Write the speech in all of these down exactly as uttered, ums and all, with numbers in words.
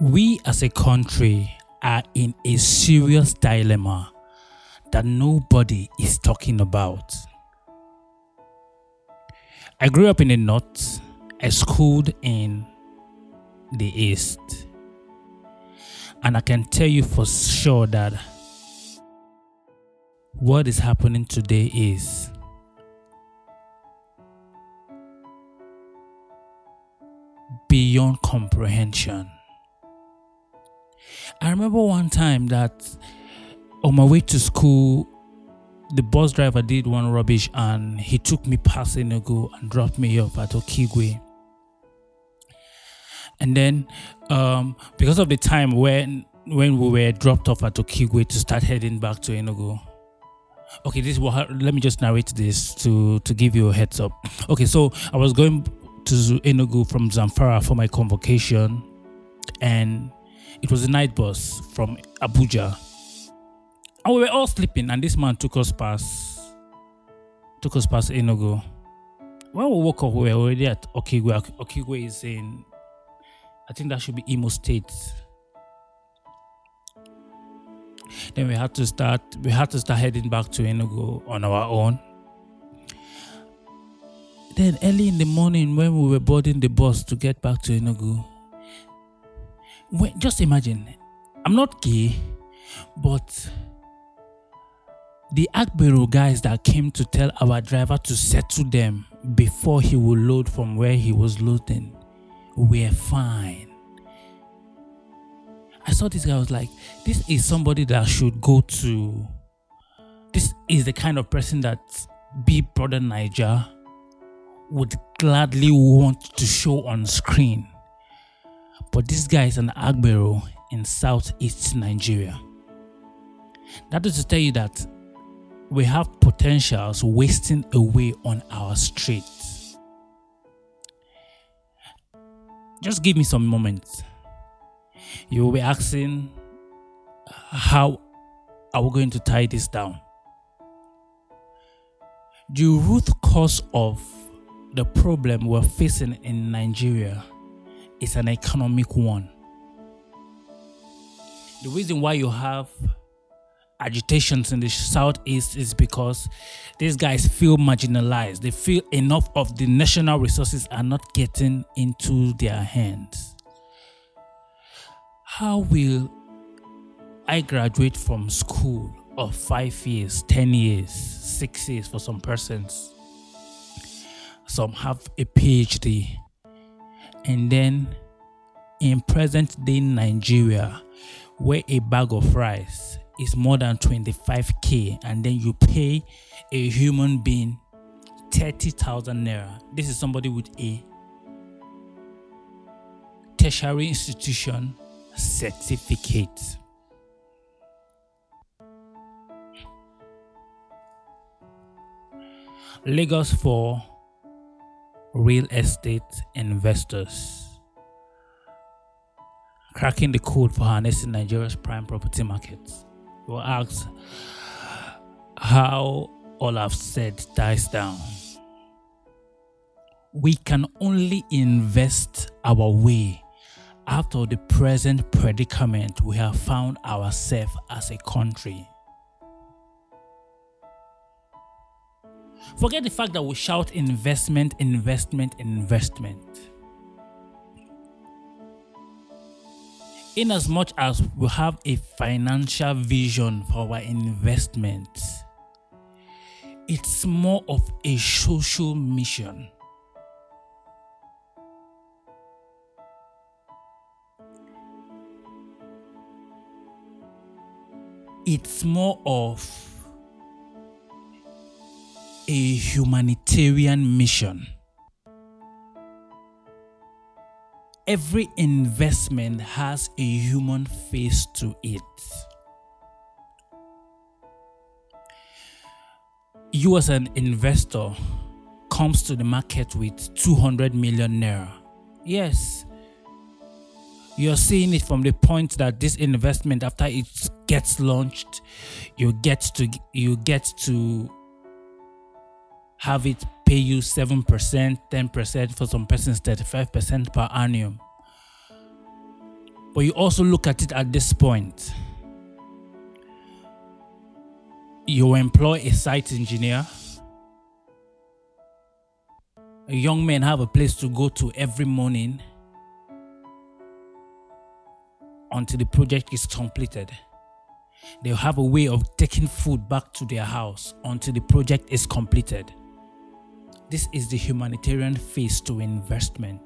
We as a country are in a serious dilemma that nobody is talking about. I grew up in the north. I schooled in the east. And I can tell you for sure that what is happening today is beyond comprehension. I remember one time that on my way to school, the bus driver did one rubbish and he took me past Enugu and dropped me off at Okigwe. And then, um, because of the time when when we were dropped off at Okigwe to start heading back to Enugu. Okay, this is what, let me just narrate this to, to give you a heads up. Okay, so I was going to Enugu from Zamfara for my convocation, and it was a night bus from Abuja. And we were all sleeping, and this man took us past, took us past Enugu. When we woke up, we were already at Okigwe. Okigwe is in, I think that should be Imo State. Then we had to start, we had to start heading back to Enugu on our own. Then early in the morning, when we were boarding the bus to get back to Enugu, when, just imagine, I'm not gay, but the Agbero guys that came to tell our driver to settle them before he would load from where he was loading were fine. I saw this guy, I was like, this is somebody that should go to, this is the kind of person that Big Brother Naija would gladly want to show on screen. But this guy is an Agbero in southeast Nigeria. That is to tell you that we have potentials wasting away on our streets. Just give me some moments. You will be asking, how are we going to tie this down? The root cause of the problem we're facing in Nigeria is an economic one. The reason why you have agitations in the southeast is because these guys feel marginalized. They feel enough of the national resources are not getting into their hands. How will I graduate from school of five years, ten years, six years for some persons? Some have a P H D. And then in present day Nigeria, where a bag of rice is more than twenty-five K, and then you pay a human being thirty thousand naira. This is somebody with a tertiary institution certificate. Lagos for real estate investors. Cracking the code for harnessing Nigeria's prime property markets. You will ask how all I've said dies down. We can only invest our way out of the present predicament we have found ourselves as a country. Forget the fact that we shout investment, investment, investment. In as much as we have a financial vision for our investment, it's more of a social mission. It's more of a humanitarian mission. Every investment has a human face to it. You as an investor comes to the market with two hundred million naira. Yes, you're seeing it from the point that this investment, after it gets launched, you get to you get to have it pay you seven percent, ten percent, for some persons thirty-five percent per annum. But you also look at it at this point. You employ a site engineer. Young men have a place to go to every morning until the project is completed. They'll have a way of taking food back to their house until the project is completed. This is the humanitarian phase to investment.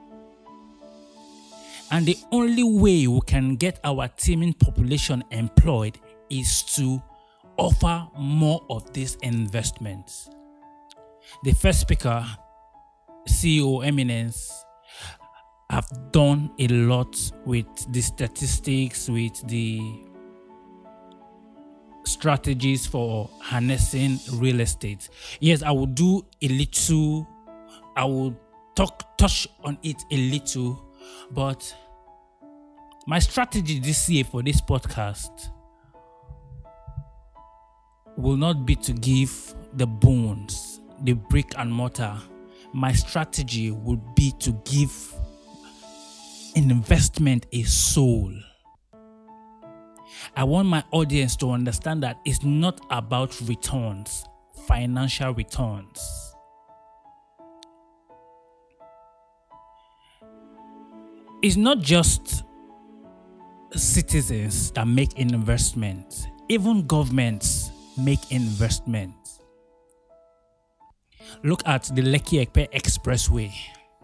And the only way we can get our teeming population employed is to offer more of these investments. The first speaker, C E O Eminence, have done a lot with the statistics, with the strategies for harnessing real estate. Yes, I will do a little, I will talk, touch on it a little, but my strategy this year for this podcast will not be to give the bones, the brick and mortar. My strategy would be to give an investment a soul. I want my audience to understand that it's not about returns, financial returns. It's not just citizens that make investments. Even governments make investments. Look at the Lekki-Epe Expressway.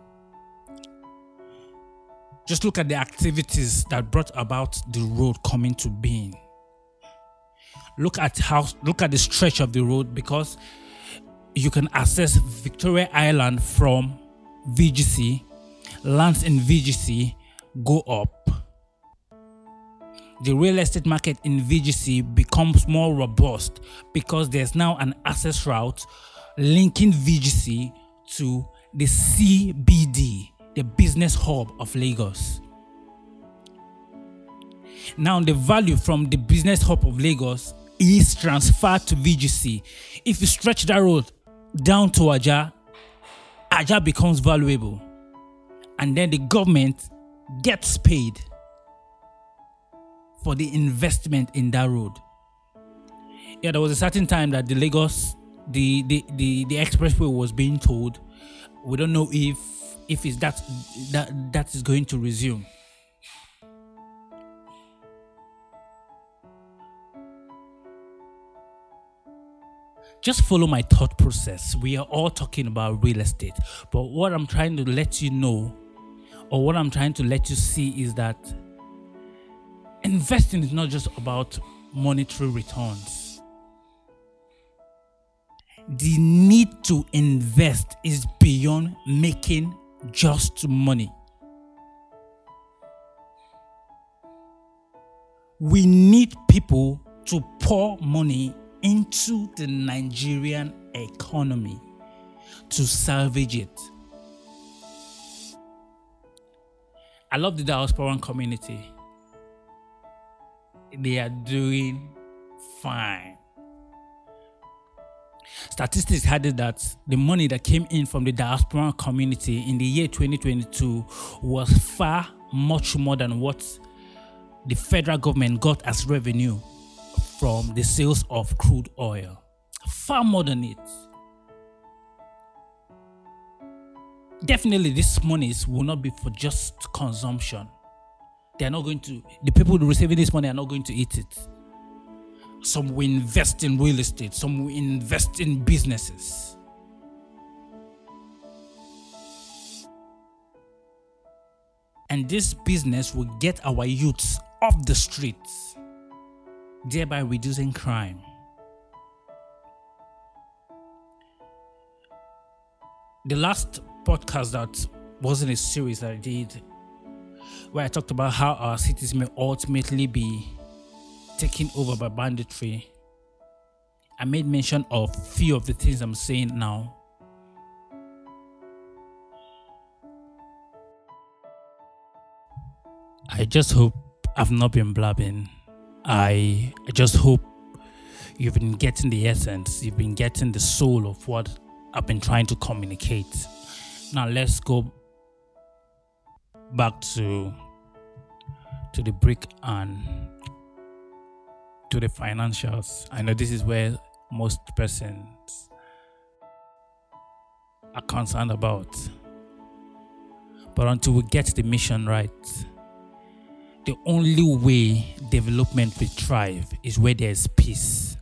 Just look at the activities that brought about the road coming to being. Look at how, look at the stretch of the road, because you can access Victoria Island from V G C. Lands in V G C go up. The real estate market in V G C becomes more robust because there's now an access route linking V G C to the C B D, the business hub of Lagos. Now, the value from the business hub of Lagos is transferred to V G C. If you stretch that road down to Ajah, Ajah becomes valuable. And then the government gets paid for the investment in that road. Yeah, there was a certain time that the Lagos, the the the, the expressway was being told, we don't know if if it's that that that is going to resume. Just follow my thought process. We are all talking about real estate, but what I'm trying to let you know, or what I'm trying to let you see, is that investing is not just about monetary returns. The need to invest is beyond making just money. We need people to pour money into the Nigerian economy to salvage it. I love the diasporan community. They are doing fine. Statistics had it that the money that came in from the diasporan community in the year twenty twenty-two was far much more than what the federal government got as revenue from the sales of crude oil. Far more than it. Definitely, these monies will not be for just consumption. They are not going to, the people receiving this money are not going to eat it. Some will invest in real estate, some will invest in businesses. And this business will get our youths off the streets, thereby reducing crime. The last podcast that wasn't a series that I did, where I talked about how our cities may ultimately be taken over by banditry, I made mention of few of the things I'm saying now. I just hope I've not been blabbing. I just hope you've been getting the essence, you've been getting the soul of what I've been trying to communicate. Now let's go back to to the brick and to the financials. I know this is where most persons are concerned about. But until we get the mission right, the only way development will thrive is where there's peace.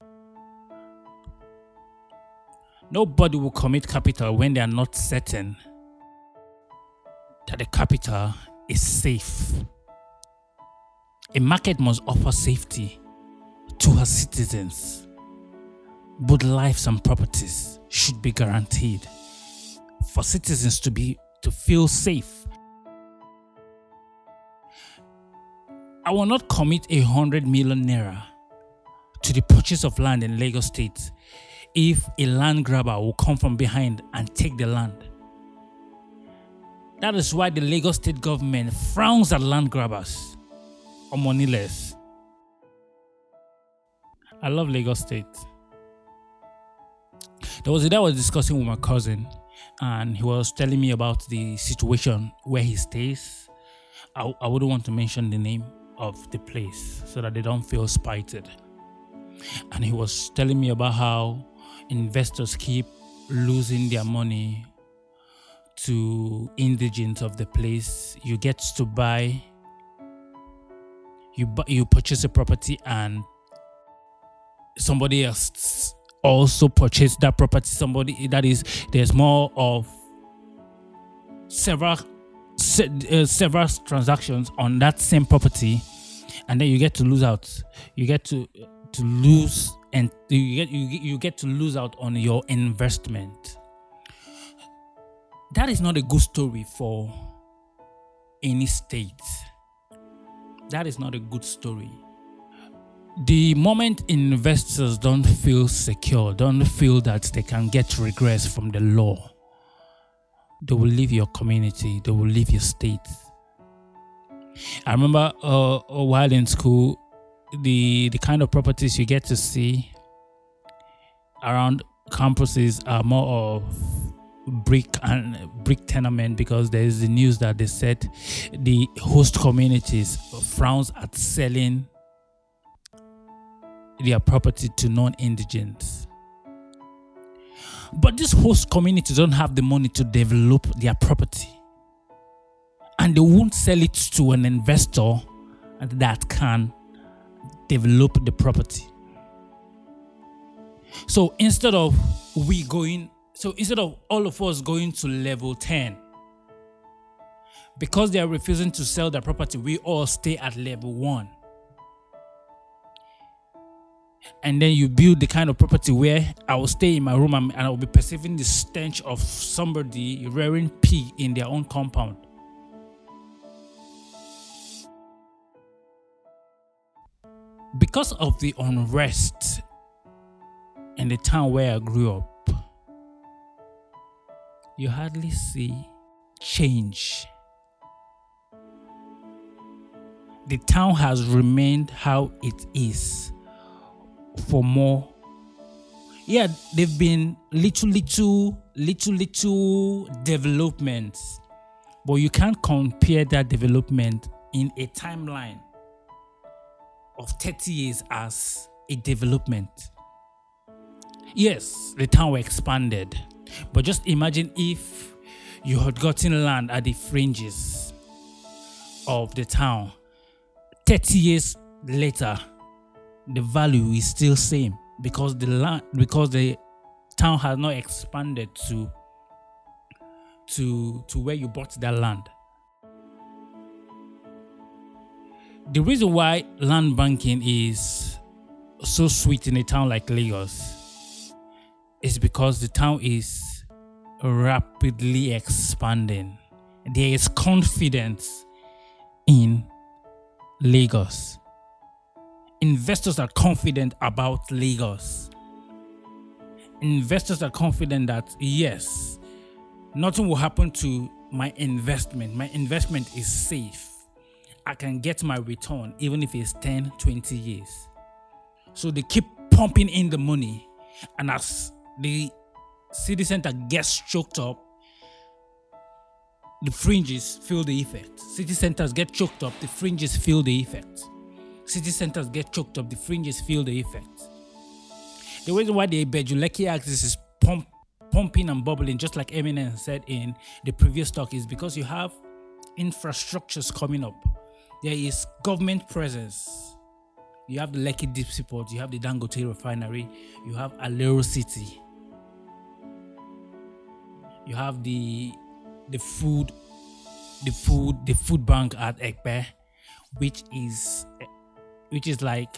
Nobody will commit capital when they are not certain that the capital is safe. A market must offer safety to her citizens. Both lives and properties should be guaranteed for citizens to be to feel safe. I will not commit a hundred million naira to the purchase of land in Lagos State if a land grabber will come from behind and take the land. That is why the Lagos State government frowns at land grabbers or moneyless. I love Lagos State. There was a day I was discussing with my cousin, and he was telling me about the situation where he stays. I, I wouldn't want to mention the name of the place so that they don't feel spited. And he was telling me about how investors keep losing their money to indigents of the place. You get to buy, you bu- you purchase a property, and somebody else also purchased that property. Somebody that is, there's more of several se- uh, several transactions on that same property, and then you get to lose out. You get to to lose, and you get you get, you get to lose out on your investment. That is not a good story for any state. That is not a good story. The moment investors don't feel secure, don't feel that they can get regress from the law, they will leave your community, they will leave your state. I remember uh, a while in school, the, the kind of properties you get to see around campuses are more of brick and brick tenement, because there is the news that they said the host communities frowns at selling their property to non-indigents. But these host communities don't have the money to develop their property, and they won't sell it to an investor that can develop the property. So instead of we going, so instead of all of us going to level ten, because they are refusing to sell their property, we all stay at level one. And then you build the kind of property where I will stay in my room and I will be perceiving the stench of somebody rearing pig in their own compound. Because of the unrest in the town where I grew up, you hardly see change. The town has remained how it is for more. Yeah, they've been little, little, little, little developments, but you can't compare that development in a timeline of thirty years as a development. Yes, the town expanded, but just imagine if you had gotten land at the fringes of the town. thirty years later, the value is still same because the land, because the town has not expanded to to to where you bought that land. The reason why land banking is so sweet in a town like Lagos is because the town is rapidly expanding. There is confidence in Lagos. Investors are confident about Lagos. Investors are confident that yes, nothing will happen to my investment. My investment is safe. I can get my return even if it's ten, twenty years. So they keep pumping in the money, and as the city center gets choked up, the fringes feel the effect. City centers get choked up, the fringes feel the effect. City centers get choked up, the fringes feel the effect. The reason why the Bejuleki axis is pump, pumping and bubbling, just like Eminem said in the previous talk, is because you have infrastructures coming up. There is government presence. You have the Lekki Deep Seaport, you have the Dangote refinery, you have Alero City, you have the the food, the food, the food bank at Ekpe, which is, which is like,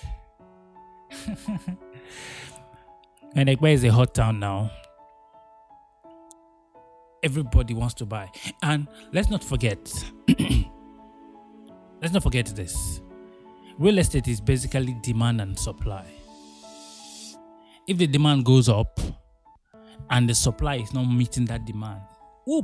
and Ekpe is a hot town now. Everybody wants to buy, and let's not forget, let's not forget this. Real estate is basically demand and supply. If the demand goes up and the supply is not meeting that demand, whoop.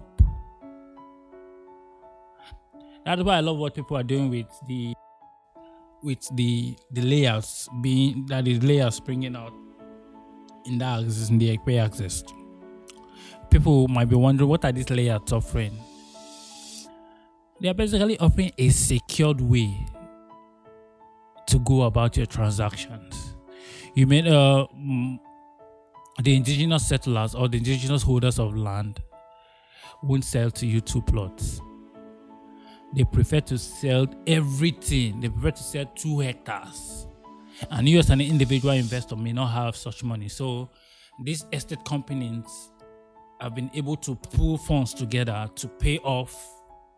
That's why I love what people are doing with the with the the layouts being that is layouts bringing out in the axis, in the Ekpe axis. People might be wondering, what are these layouts offering? They are basically offering a secured way to go about your transactions. You may uh, the indigenous settlers or the indigenous holders of land won't sell to you two plots. They prefer to sell everything. They prefer to sell two hectares. And you as an individual investor may not have such money. So these estate companies have been able to pool funds together to pay off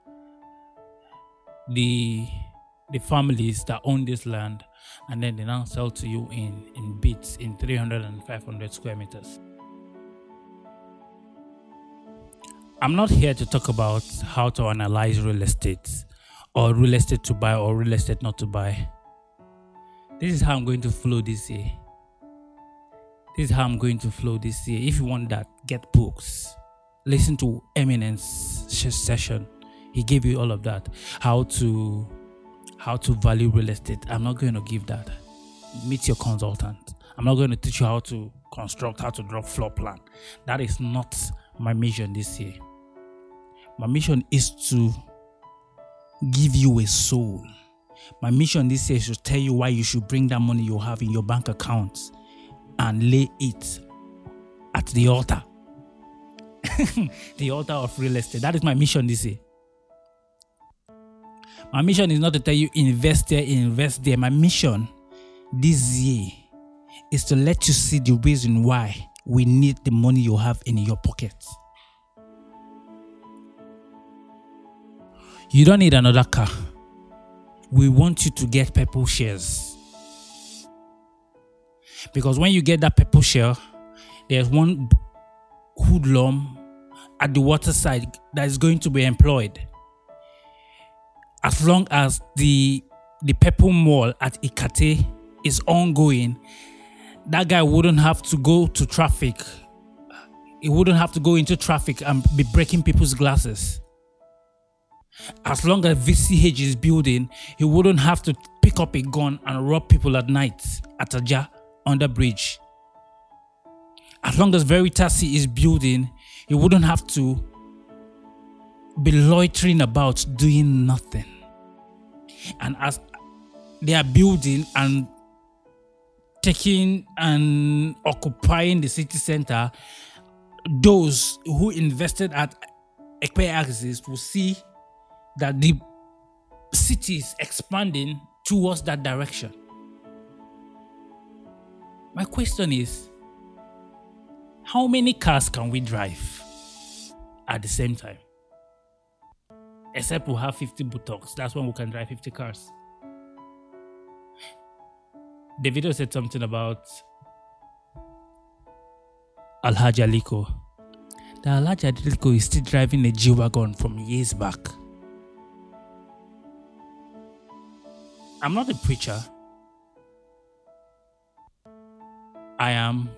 the the families that own this land, and then they now sell to you in, in bits in three hundred and five hundred square meters. I'm not here to talk about how to analyze real estate or real estate to buy or real estate not to buy. This is how I'm going to flow this year. This is how I'm going to flow this year. If you want that, get books. Listen to Eminem's session. He gave you all of that. How to how to value real estate. I'm not going to give that. Meet your consultant. I'm not going to teach you how to construct, how to draw floor plan. That is not my mission this year. My mission is to give you a soul. My mission this year is to tell you why you should bring that money you have in your bank account and lay it at the altar. The altar of real estate. That is my mission this year. My mission is not to tell you invest there, invest there. My mission this year is to let you see the reason why we need the money you have in your pocket. You don't need another car. We want you to get Purple shares. Because when you get that Purple share, there's one hoodlum at the waterside that is going to be employed. As long as the the Purple Mall at Ikate is ongoing, that guy wouldn't have to go to traffic. He wouldn't have to go into traffic and be breaking people's glasses. As long as V C H is building, he wouldn't have to pick up a gun and rob people at night at Aja under bridge. As long as Veritasi is building, he wouldn't have to be loitering about doing nothing. And as they are building and taking and occupying the city center, those who invested at Ekpe Axis will see that the city is expanding towards that direction. My question is, how many cars can we drive at the same time? Except we have fifty buttocks. That's when we can drive fifty cars. The video said something about Alhaji Aliko. The Alhaji Aliko is still driving a G-Wagon from years back. I'm not a preacher. I am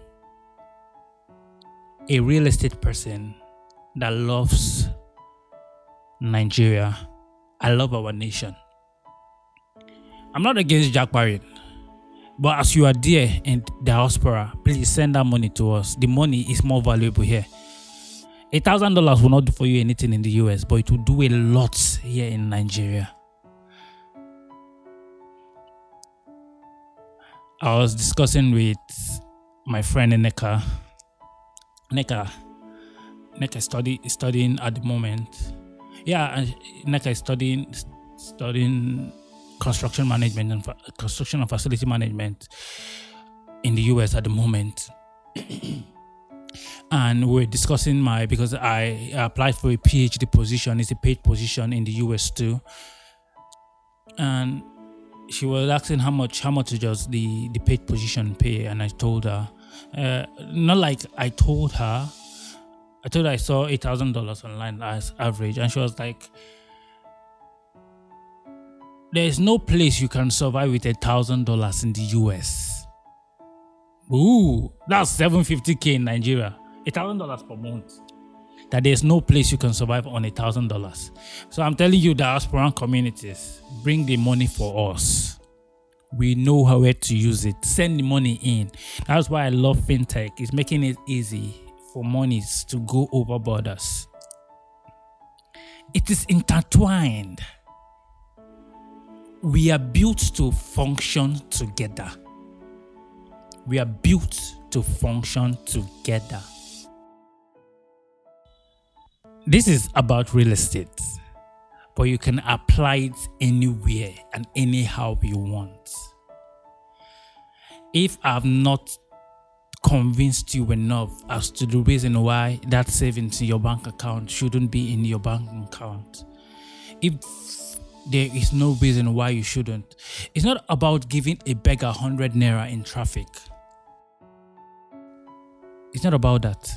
a real estate person that loves Nigeria. I love our nation. I'm not against Jack Barrett, but as you are there in diaspora, please send that money to us. The money is more valuable here. A thousand dollars will not do for you anything in the U S, but it will do a lot here in Nigeria. I was discussing with my friend Neka. Neka, Neka is study, studying at the moment. Yeah, and Neka is studying studying construction management and fa- construction and facility management in the U S at the moment. And we're discussing my, because I applied for a PhD position. It's a paid position in the U S too. And she was asking how much how much does the, the paid position pay, and I told her, uh, not like I told her, I told her I saw eight thousand dollars online as average, and she was like, there is no place you can survive with a thousand dollars in the U S. Ooh, that's seven hundred fifty thousand in Nigeria. A thousand dollars per month. That there's no place you can survive on a thousand dollars. So I'm telling you, diaspora communities, bring the money for us. We know how to use it. Send the money in. That's why I love fintech. It's making it easy for monies to go over borders. It is intertwined. We are built to function together. We are built to function together. This is about real estate, but you can apply it anywhere and anyhow you want. If I've not convinced you enough as to the reason why that savings in your bank account shouldn't be in your bank account, if there is no reason why you shouldn't, it's not about giving a beggar one hundred naira in traffic. It's not about that.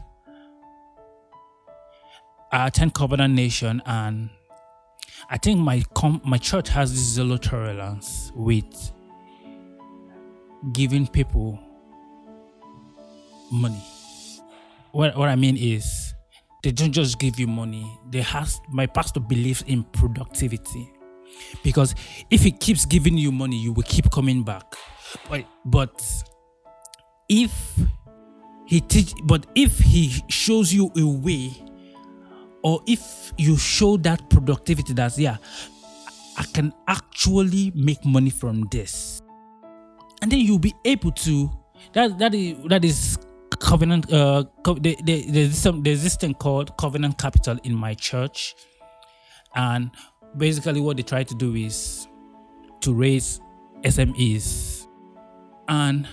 I attend Covenant Nation, and I think my com- my church has this zero tolerance with giving people money. What what I mean is, they don't just give you money. They has my pastor believes in productivity, because if he keeps giving you money, you will keep coming back. But but if he teach, but if he shows you a way, or if you show that productivity, that's, yeah, I can actually make money from this, and then you'll be able to, that that is that is covenant. Uh, co- there, there, there's some there's this thing called Covenant Capital in my church, and basically what they try to do is to raise S M Es, and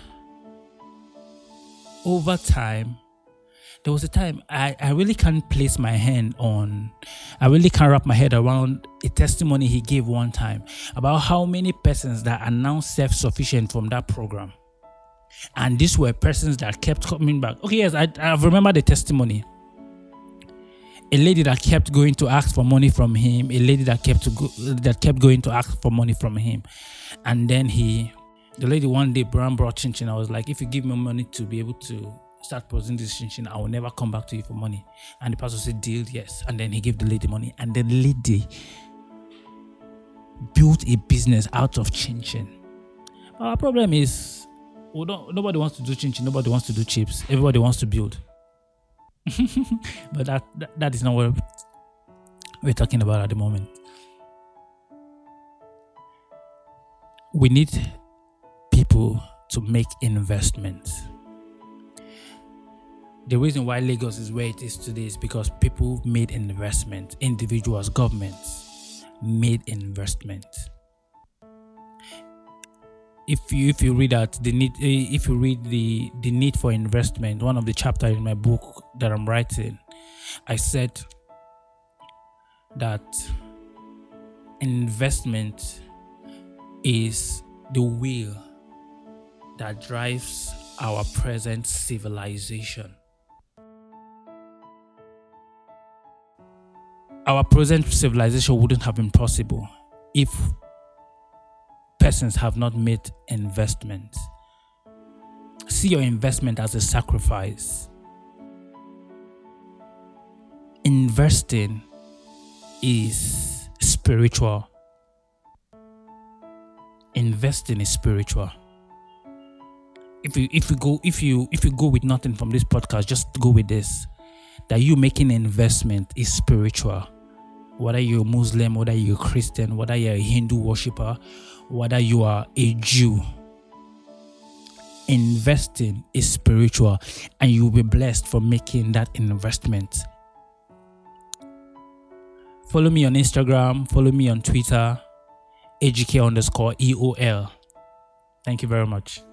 over time, there was a time I, I really can't place my hand on, I really can't wrap my head around a testimony he gave one time about how many persons that are now self-sufficient from that program. And these were persons that kept coming back. Okay, yes, I, I remember the testimony. A lady that kept going to ask for money from him, a lady that kept to go, that kept going to ask for money from him. And then he, the lady one day, Brown brought chin chin. I was like, if you give me money to be able to start producing this chin chin, I will never come back to you for money. And the pastor said, deal, yes. And then he gave the lady money. And the lady built a business out of chin chin. But our problem is, we don't, nobody wants to do chin chin. Nobody wants to do chips. Everybody wants to build. But that, that that is not what we're talking about at the moment. We need people to make investments. The reason why Lagos is where it is today is because people made investment. Individuals, governments made investment. If you if you read that the need if you read the the need for investment, one of the chapters in my book that I'm writing, I said that investment is the wheel that drives our present civilization. Our present civilization wouldn't have been possible if persons have not made investments. See your investment as a sacrifice. Investing is spiritual. Investing is spiritual. If you if you go if you if you go with nothing from this podcast, just go with this. that you making an investment is spiritual. Whether you're a Muslim, whether you're a Christian, whether you're a Hindu worshiper, whether you are a Jew, investing is spiritual, and you'll be blessed for making that investment. Follow me on Instagram, follow me on Twitter, A G K underscore E O L. Thank you very much.